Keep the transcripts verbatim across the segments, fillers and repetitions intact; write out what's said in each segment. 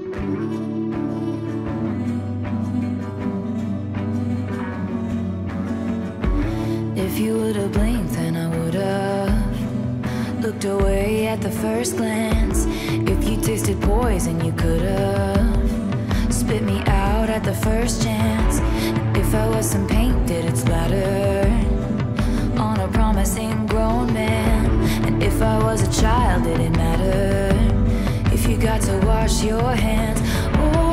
If you would've blinked, then I would've looked away at the first glance. If you tasted poison, you could've spit me out at the first chance. If I was some paint, did it splatter on a promising grown man? And if I was a child, did it matter if you got to wash your hands? Oh,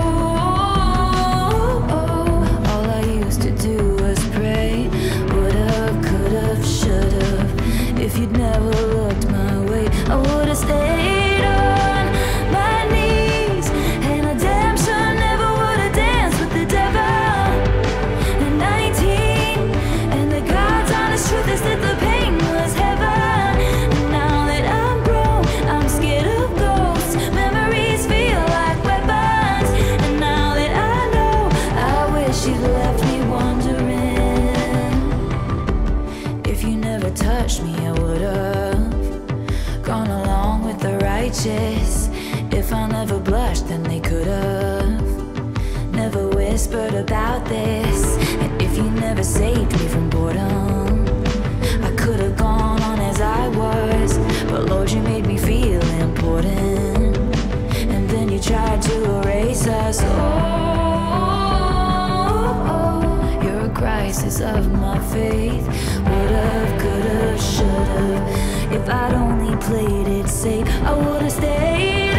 oh, all I used to do was pray. Would've, could've, should've. If you'd never looked my way, I would've stayed on my knees. And I damn sure never would've danced with the devil at nineteen. And the God's honest truth is that the pain was heaven. And now that I'm grown, I'm scared of ghosts. Memories feel like weapons. And now that I know, I wish you'd left me wondering. If you never touched me, I would've gone along with the righteous. If I never blushed, then they could've never whispered about this. And if you never saved me from boredom, I could've gone on as I was. But Lord, you made me feel important, and then you tried to erase us. Oh, oh, oh, you're a crisis of my faith. Would've, could've, should've. If I'd only played it safe, I would've stayed